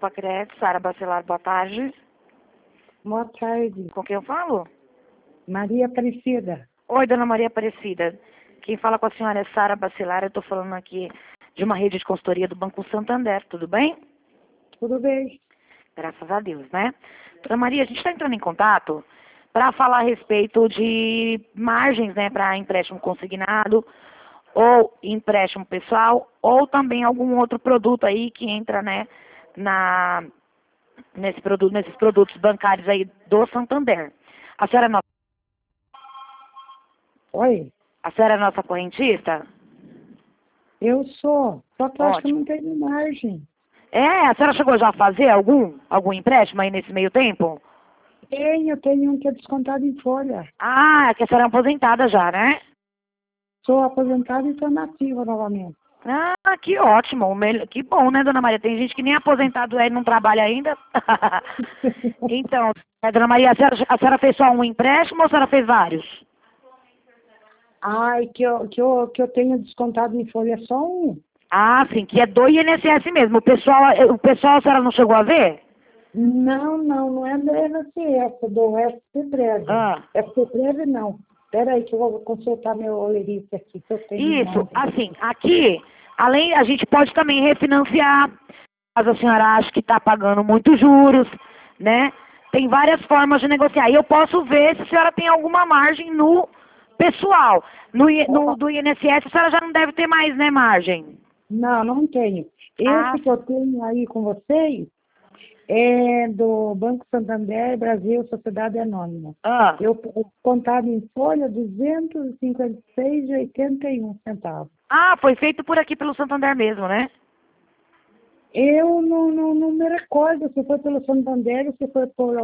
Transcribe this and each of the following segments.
Pacred, Sara Bacelar, boa tarde. Boa tarde. Com quem eu falo? Maria Aparecida. Oi, dona Maria Aparecida. Quem fala com a senhora é Sara Bacelar. Eu estou falando aqui de uma rede de consultoria do Banco Santander, tudo bem? Tudo bem? Graças a Deus, né? Dona Maria, a gente está entrando em contato para falar a respeito de margens, né, para empréstimo consignado, ou empréstimo pessoal, ou também algum outro produto aí que entra, né, nesses produtos bancários aí do Santander. A senhora é nossa, Oi, a senhora é nossa correntista? eu sou. Só que eu acho que eu Ótimo. não tenho margem. A senhora chegou já a fazer algum empréstimo aí nesse meio tempo? Tenho um que é descontado em folha. Ah, é que a senhora é aposentada já, né? Sou aposentada e estou nativa novamente. Ah, que ótimo. Que bom, né, dona Maria? Tem gente que nem aposentado é e não trabalha ainda. Então, dona Maria, a senhora fez só um empréstimo ou a senhora fez vários? Ai, que eu tenho descontado em folha só um. Ah, sim, que é do INSS mesmo. O pessoal, a senhora não chegou a ver? Não é do INSS, é do SPBREV. Ah, SPBREV não. Espera aí que eu vou consultar meu olerite aqui, que eu tenho isso, mais. assim, aqui, além, a gente pode também refinanciar, caso a senhora ache que está pagando muitos juros, né? Tem várias formas de negociar. E eu posso ver se a senhora tem alguma margem no pessoal. Do INSS, a senhora já não deve ter mais, né, margem? Não tenho. Ah, Esse que eu tenho aí com vocês é do Banco Santander Brasil Sociedade Anônima. ah. Eu contado em folha 256,81 centavos. Ah, foi feito por aqui pelo Santander mesmo, né? Eu não me recordo se foi pelo Santander ou se foi por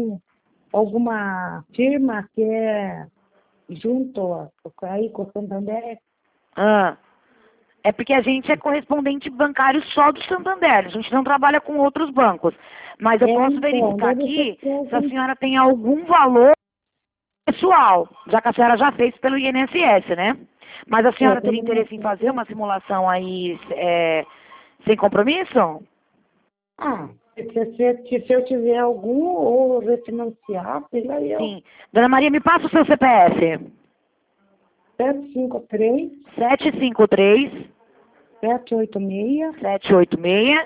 alguma firma que é junto aí com o Santander. Ah. É porque a gente é correspondente bancário só do Santander, a gente não trabalha com outros bancos. Mas eu posso Então, verificar deve ser aqui se a algum. senhora tem algum valor pessoal, já que a senhora já fez pelo INSS, né? Mas a senhora teria interesse em fazer uma simulação aí sem compromisso? Ah, se eu tiver algum ou refinanciar, pela eu. Sim. Dona Maria, me passa o seu CPF. 753 753 786 786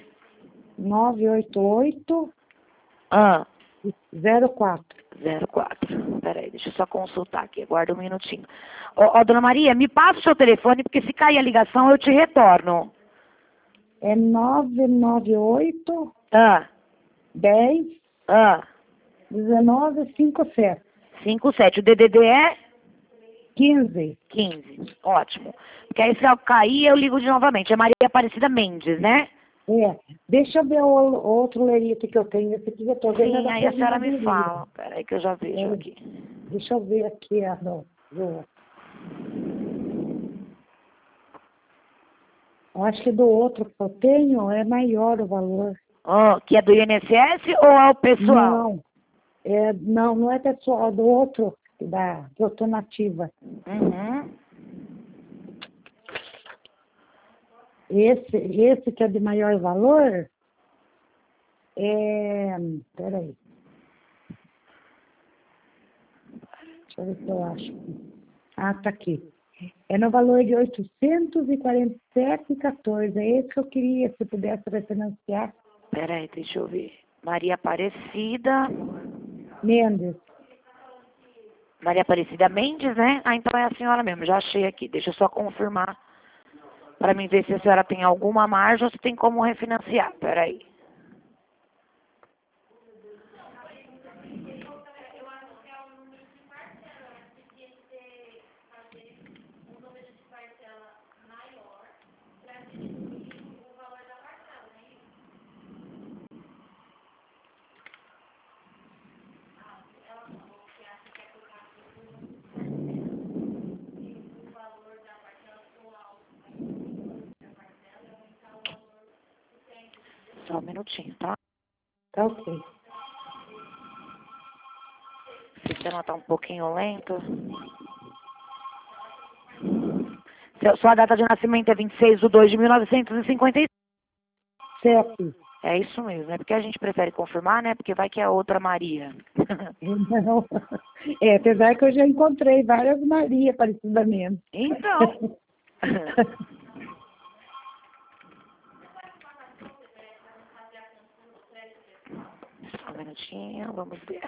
988 ah, 04. 04. Peraí, deixa eu só consultar aqui, aguarda um minutinho. Dona Maria, me passa o seu telefone, porque se cair a ligação eu te retorno. É 998 Ah, 10 ah, 1957 57. O DDD é 15. 15. Ótimo. Porque aí se eu cair, eu ligo de novamente. É Maria Aparecida Mendes, né? É. Deixa eu ver o outro lerito que eu tenho. Esse aqui que eu tô vendo é Sim, da aí a senhora me aposentadoria. fala. Peraí que eu já vejo É. aqui. Deixa eu ver aqui eu acho que do outro que eu tenho é maior o valor. Que é do INSS ou é o pessoal? Não é pessoal, do outro que eu tô nativa. Uhum. Esse que é de maior valor peraí, deixa eu ver se eu acho. Ah, tá aqui. É no valor de 847,14. É esse que eu queria, se pudesse refinanciar. Peraí, deixa eu ver. Maria Aparecida. Mendes. Maria Aparecida Mendes, né? Ah, então é a senhora mesmo. Já achei aqui. Deixa eu só confirmar para mim ver se a senhora tem alguma margem ou se tem como refinanciar. Peraí. Só um minutinho, tá? Tá ok. O sistema tá um pouquinho lento. Sua data de nascimento é 26 de 2 de 1957. 7. É isso mesmo, é porque a gente prefere confirmar, né? Porque vai que é outra Maria. Não. Apesar que eu já encontrei várias Maria parecidamente. Então. Só um minutinho, vamos ver.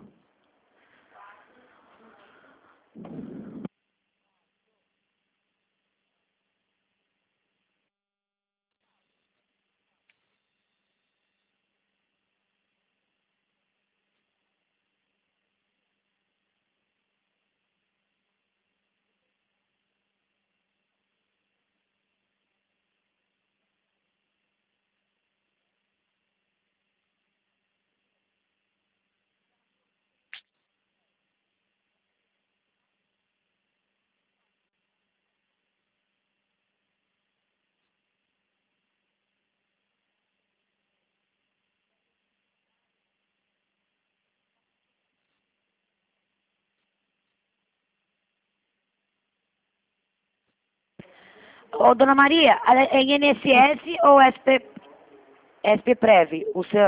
Ô, dona Maria, é INSS ou SP Prev? O seu,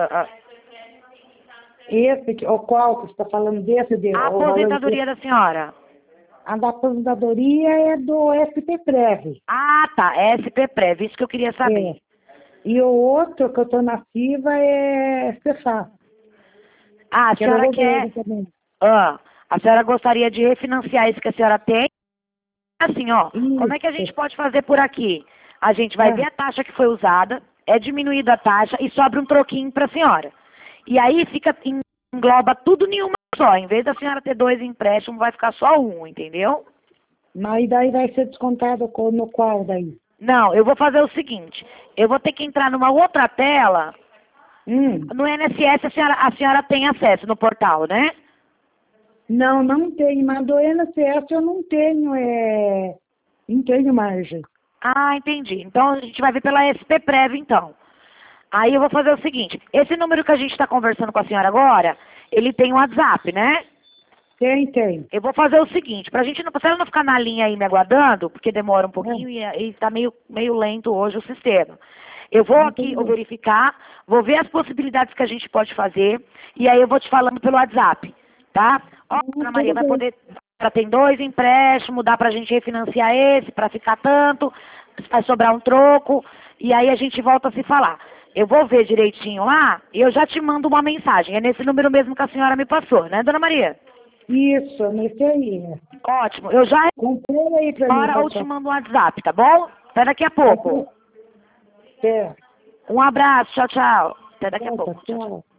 O qual que você está falando desse? a O valor aposentadoria da senhora? a da aposentadoria é do SPPrev. Ah, tá, é SP Prev, isso que eu queria saber. É. E o outro que eu estou na ativa é Cefaz, Ah, a que é do senhora governo quer... também. A senhora gostaria de refinanciar isso que a senhora tem? Assim, ó, como é que a gente Isso. pode fazer por aqui? A gente vai ver a taxa que foi usada, é diminuída a taxa e sobra um troquinho para a senhora. E aí engloba tudo em uma só. Em vez da senhora ter 2 empréstimos, vai ficar só um, entendeu? Mas daí vai ser descontado no qual daí? Não, eu vou fazer o seguinte, eu vou ter que entrar numa outra tela. No INSS a senhora tem acesso no portal, né? Não, não tenho, mas do INSS eu não tenho, não tenho margem. Ah, entendi. Então a gente vai ver pela SP Prev, então. Aí eu vou fazer o seguinte, esse número que a gente está conversando com a senhora agora, ele tem um WhatsApp, né? Tem. Eu vou fazer o seguinte, pra gente não, pra senhora não ficar na linha aí me aguardando, porque demora um pouquinho e tá meio lento hoje o sistema. Eu vou aqui Entendi. verificar, vou ver as possibilidades que a gente pode fazer, e aí eu vou te falando pelo WhatsApp, tá? Ó, Dona Maria, Tudo vai bem. poder, ela tem 2 empréstimos, dá pra gente refinanciar esse, pra ficar tanto, vai sobrar um troco, e aí a gente volta a se falar. Eu vou ver direitinho lá, e eu já te mando uma mensagem, é nesse número mesmo que a senhora me passou, né, Dona Maria? Isso, nesse aí. Ótimo, eu já Comprei aí pra mim, agora eu te pessoal. mando um WhatsApp, tá bom? Até daqui a pouco. É. Um abraço, tchau, tchau. Até daqui a pouco. Tchau, tchau. Tchau.